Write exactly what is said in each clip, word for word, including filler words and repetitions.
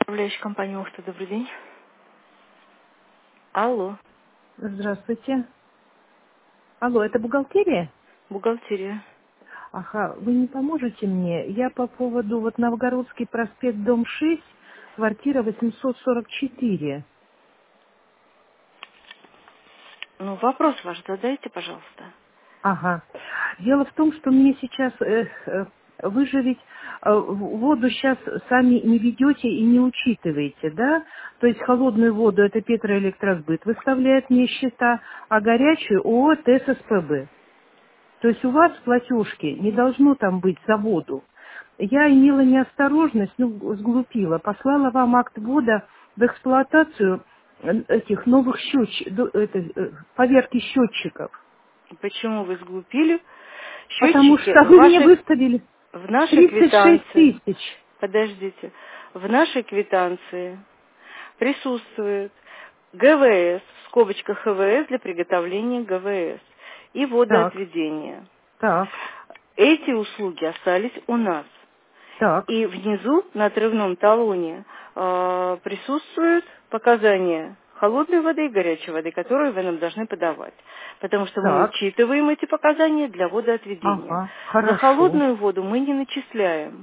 Управляющая компания Ухта, добрый день. Алло, Здравствуйте. Алло, это бухгалтерия? бухгалтерия. Ага, вы не поможете мне? Я по поводу вот Новгородский проспект, дом шесть, квартира восемьсот сорок четыре. Ну, вопрос ваш задайте, пожалуйста. Ага. Дело в том, что мне сейчас, э, э, вы же ведь э, в- воду сейчас сами не ведете и не учитываете, да? То есть холодную воду это Петроэлектросбыт выставляет мне счета, а горячую ООО ТССПБ. То есть у вас в платежке не должно там быть за воду. Я имела неосторожность, ну, сглупила, послала вам акт ввода в эксплуатацию э, этих новых счетчиков, поверки счетчиков. Почему вы сглупили? Потому Счетчики что в вы мне вашей, выставили в нашей тридцать шесть квитанции, тысяч. подождите, в нашей квитанции присутствует ГВС, в скобочках ХВС для приготовления ГВС и Так, водоотведения. так, Эти услуги остались у нас. так, И внизу на отрывном талоне э, присутствуют показания холодной воды и горячей воды, которые вы нам должны подавать. Потому что мы так. учитываем эти показания для водоотведения. Ага, За хорошо. холодную воду мы не начисляем.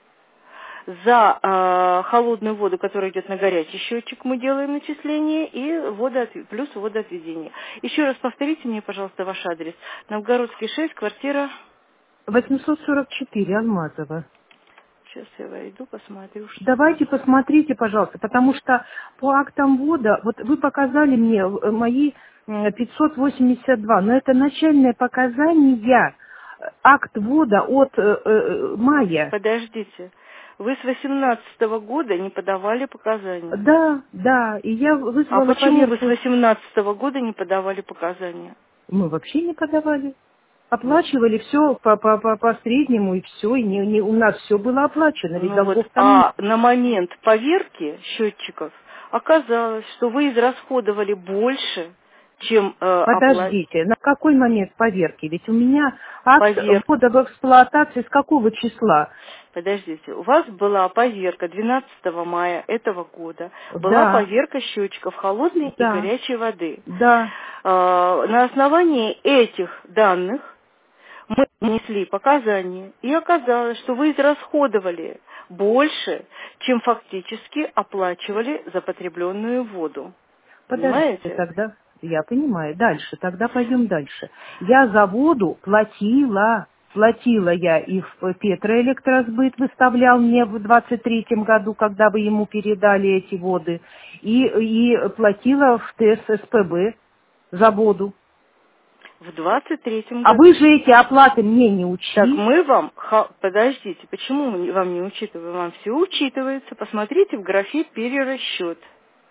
За э, холодную воду, которая идет на горячий счетчик, мы делаем начисление и водоотв- плюс водоотведение. Еще раз повторите мне, пожалуйста, ваш адрес. Новгородский шесть, квартира. восемьсот сорок четыре, Алмазова. Сейчас я войду, посмотрю, что там. Давайте посмотрите, пожалуйста, потому что по актам ввода, вот вы показали мне э, мои м, пятьсот восемьдесят два, но это начальное показание, э, акт ввода от э, э, мая. Подождите. Вы с восемнадцатого года не подавали показания. Да, да, и я А вызвала почему вы с поверку. восемнадцатого года не подавали показания? Мы вообще не подавали. Ну, Оплачивали все по, по, по, по среднему и все, и не, не- у нас все было оплачено, ведь ну вот, долгов там нет. а на момент поверки счетчиков оказалось, что вы израсходовали больше, чем э, оплатили. Подождите, на какой момент поверки? Ведь у меня акт Повер... ввода в эксплуатацию с какого числа? Подождите, у вас была поверка двенадцатого мая этого года, была Да, поверка счетчиков холодной и да, горячей воды. да. Э, На основании этих данных мы внесли показания, и оказалось, что вы израсходовали больше, чем фактически оплачивали за потребленную воду. Подождите Понимаете? тогда. Я понимаю. Дальше, тогда пойдем дальше. Я за воду платила. Платила я и в Петроэлектросбыт, выставлял мне в двадцать третьем году, когда вы ему передали эти воды, и, и платила в ТССПБ за воду. В двадцать третьем А вы году. же эти оплаты мне не Так учли. мы вам, ха- подождите, почему мы не- вам не учитываем? Вам все учитывается. Посмотрите в графе «Перерасчет».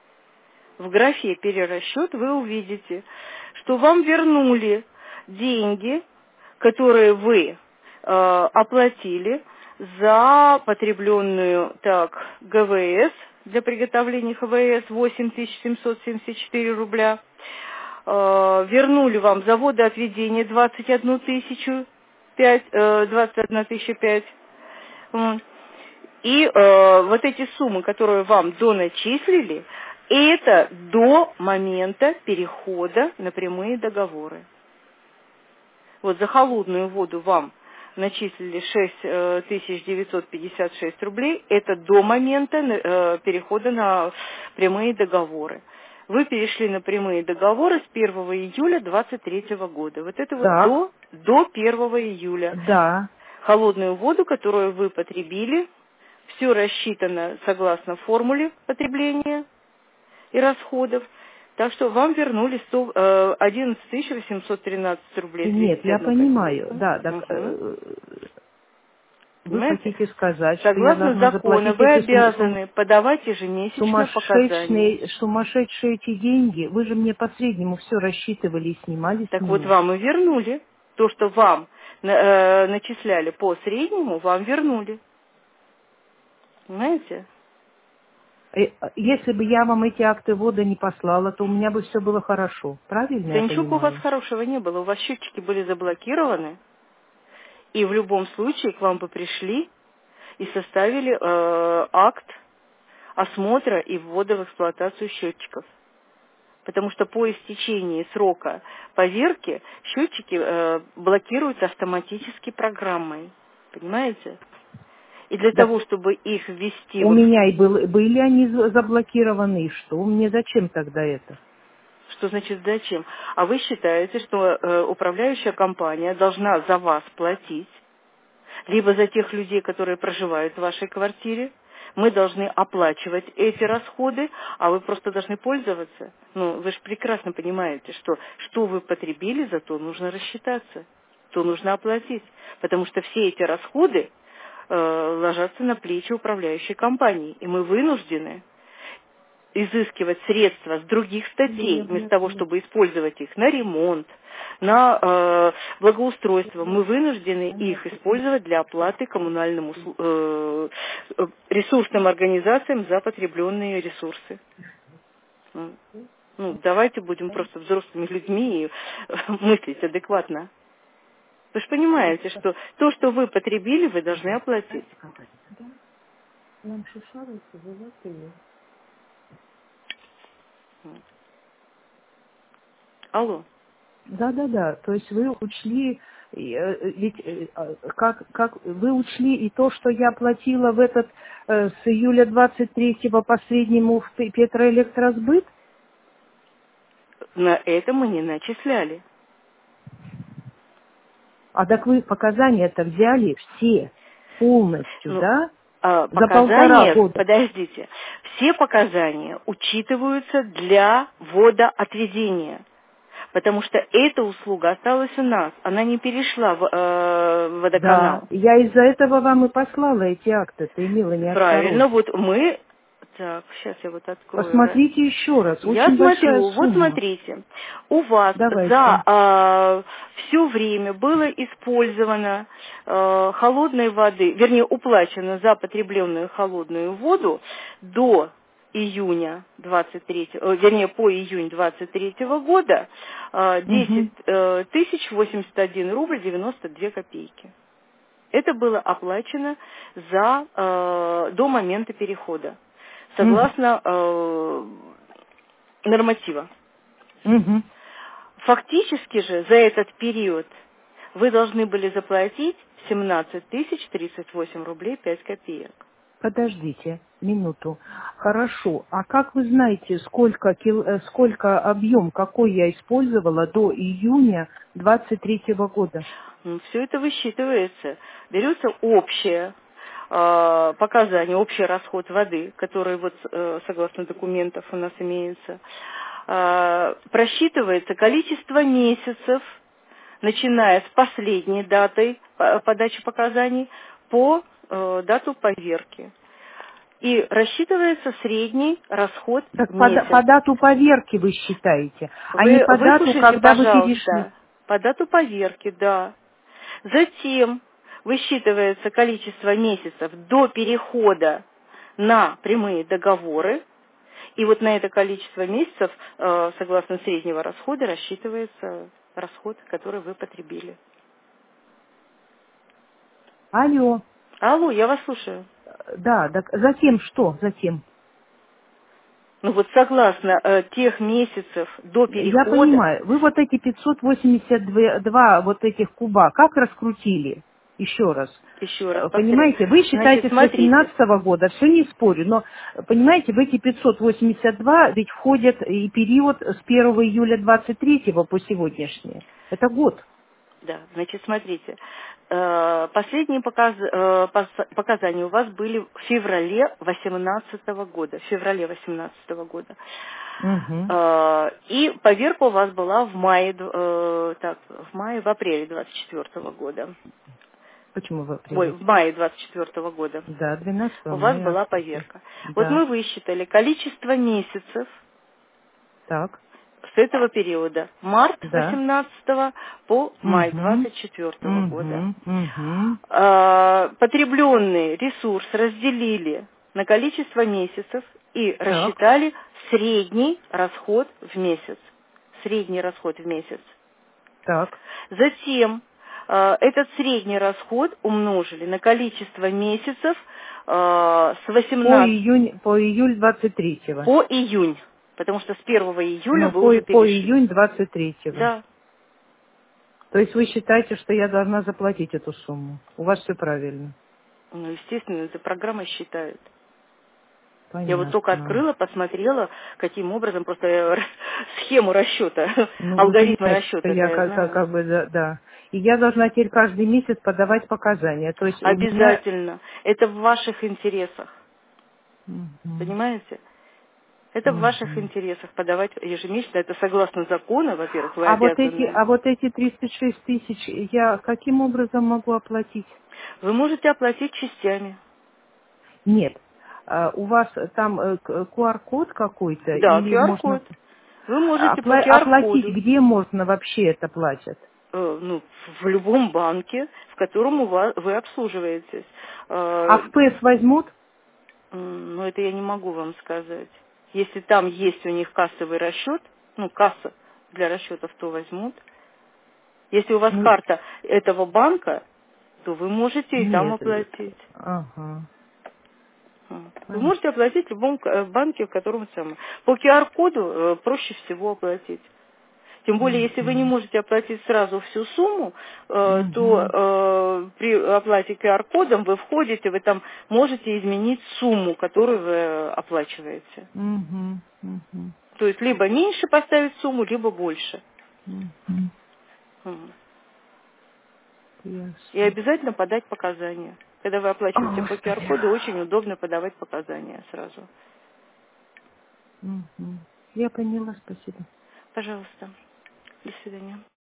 В графе «Перерасчет» вы увидите, что вам вернули деньги, которые вы э, оплатили за потребленную так, ГВС для приготовления ХВС восемь тысяч семьсот семьдесят четыре рубля. Э, вернули вам за водоотведение двадцать одну тысячу пять, э, двадцать одна тысяча пять. Вот. И э, вот эти суммы, которые вам доначислили, это до момента перехода на прямые договоры. Вот за холодную воду вам начислили шесть тысяч девятьсот пятьдесят шесть рублей, это до момента э, перехода на прямые договоры. Вы перешли на прямые договоры с первого июля двадцать третьего года. Вот это вот Так, до, до первого июля. да. Холодную воду, которую вы потребили, все рассчитано согласно формуле потребления и расходов. Так что вам вернули сто, э, одиннадцать тысяч восемьсот тринадцать рублей Нет, тридцать я одну понимаю, копейку. да, так Мгм. э, вы Понимаете? хотите сказать, что я Согласно должна закону заплатить вы эти сум- сум- обязаны подавать ежемесячно показания. сумасшедшие, сумасшедшие эти деньги? Вы же мне по среднему все рассчитывали и снимали с Так вот меня. вам и вернули. То, что вам на- э, начисляли по среднему, вам вернули. Понимаете? Э, Если бы я вам эти акты ввода не послала, то у меня бы все было хорошо. Правильно Да я ничего у вас понимаю? хорошего не было. У вас счетчики были заблокированы, и в любом случае к вам бы пришли и составили э, акт осмотра и ввода в эксплуатацию счетчиков. Потому что по истечении срока поверки счетчики э, блокируются автоматически программой. Понимаете? И для Да. того, чтобы их ввести У в... меня и был, были они за- заблокированы, и что? Мне зачем тогда это? Что значит зачем? А вы считаете, что э, управляющая компания должна за вас платить, либо за тех людей, которые проживают в вашей квартире? Мы должны оплачивать эти расходы, а вы просто должны пользоваться. Ну, вы же прекрасно понимаете, что что вы потребили, за то нужно рассчитаться, то нужно оплатить. Потому что все эти расходы э, ложатся на плечи управляющей компании, и мы вынуждены изыскивать средства с других статей, вместо того, чтобы использовать их на ремонт, на э, благоустройство, мы вынуждены их использовать для оплаты коммунальным услу- э, э, ресурсным организациям за потребленные ресурсы. Ну, ну, давайте будем просто взрослыми людьми и мыслить адекватно. Вы же понимаете, что то, что вы потребили, вы должны оплатить. Алло. Да-да-да, то есть вы учли, э, э, ведь э, э, как, как вы учли и то, что я платила в этот э, с июля двадцать третьего последнему в Пе- Петроэлектросбыт? На это мы не начисляли. А так вы показания-то взяли все полностью, Ну, да? а, За полтора показания, года. подождите, все показания учитываются для водоотведения, потому что эта услуга осталась у нас, она не перешла в э, Да, водоканал. я из-за этого вам и послала эти акты, ты имела Правильно, неосторожность. вот мы... Так, сейчас я вот открою. ра- Посмотрите еще раз, Я очень большая смотрю, вот сумма. смотрите, у вас Давайте. за все время было использовано э, холодной воды, вернее, уплачено за потребленную холодную воду до июня двадцать третьего, э, вернее, по июнь двадцать третьего года э, Угу, десять э, тысяч восемьдесят один рубль девяносто две копейки. Это было оплачено за, э, до момента перехода, угу, согласно э, норматива. угу. Фактически же за этот период вы должны были заплатить семнадцать тысяч тридцать восемь рублей пять копеек. Подождите минуту. Хорошо. А как вы знаете, сколько, кил- э, сколько объем, какой я использовала до июня двадцать третьего года? Все это высчитывается. Берется общее э, показание, общий расход воды, который вот э, согласно документов у нас имеется. Э, просчитывается количество месяцев, начиная с последней датой по- подачи показаний по э, дату поверки. И рассчитывается средний расход Так в по, да- месяц. по дату поверки вы считаете, а не Вы по дату, выслушайте, когда вы перешли. пожалуйста, по дату поверки, да. Затем высчитывается количество месяцев до перехода на прямые договоры, и вот на это количество месяцев, э, согласно среднего расхода, рассчитывается расход, который вы потребили. Алло. Алло, я вас слушаю. Да, так затем что? Затем. Ну вот согласно э, тех месяцев до Я перехода, понимаю, вы вот эти пятьсот восемьдесят два вот этих куба как раскрутили? Еще раз. еще раз Э, повторяю, Понимаете, вы значит, считаете с смотрите, восемнадцатого года, все не спорю, но, э, понимаете, в эти пятьсот восемьдесят два ведь входит и период с первого июля двадцать третьего по сегодняшнее. Это год. да, значит, смотрите, э, последние показ- э, пос- показания у вас были в феврале восемнадцатого года, в феврале восемнадцатого года. Угу. Э, И поверка у вас была в мае, д- э, так, в мае, в апреле двадцать четвёртого года. Почему в Ой, апреле? в мае двадцать четвёртого года Да, у двенадцатого вас мая. была поверка. Вот Да. мы высчитали количество месяцев Так. с этого периода, март Да. восемнадцатого по май Угу. двадцать четвёртого года. Угу. Угу. А, Потребленный ресурс разделили на количество месяцев и Так. рассчитали средний расход в месяц. Средний расход в месяц. Так. Затем э, этот средний расход умножили на количество месяцев э, с По восемнадцатого июнь, по июль двадцать третьего. по июнь, потому что с первого июля Ну, вы по, уже по перешли. июнь двадцать третьего. Да, То есть вы считаете, что я должна заплатить эту сумму? У вас все правильно. ну, естественно, эта программа считает. Я вот только Понятно. открыла, посмотрела, каким образом, просто я схему расчета, Ну, вы алгоритмы понимаете, что расчета-то я я как, как, знаю. как бы, да, да. И я должна теперь каждый месяц подавать показания. То есть у меня... Обязательно. Это в ваших интересах. Мгм. Понимаете? Это в ваших Мгм. интересах подавать ежемесячно. Это согласно закону, во-первых, вы А вот эти, обязаны. а вот эти тридцать шесть тысяч я каким образом могу оплатить? Вы можете оплатить частями. Нет. А у вас там э, к- ку ар-код какой-то Да, или Q можно R-код. Вы можете по опла- оплатить, Q R-коду, где можно вообще это платят? э, ну, в любом банке, в котором у вас, вы обслуживаетесь. А Э, в ПЭС возьмут? м, но это я не могу вам сказать. Если там есть у них кассовый расчет, ну, касса для расчетов, то возьмут. Если у вас Ну, карта этого банка, то вы можете и там нет. э, оплатить. Ага. М. Вы Понятно. можете оплатить в любом э, банке, в котором самое. По Q R-коду э, проще всего оплатить. Тем более, если вы не Мгм. можете оплатить сразу всю сумму, э, то Мгм. э, при оплате Q R-кодом вы входите, вы там можете изменить сумму, которую вы э, оплачиваете. Мгм. Мгм. То есть либо меньше поставить сумму, либо больше. Мгм. М. И Ясно. обязательно подать показания. Когда вы оплачиваете О, по Q Господи. R-коду, очень удобно подавать показания сразу. Мгм. Я поняла, спасибо. Пожалуйста. До свидания.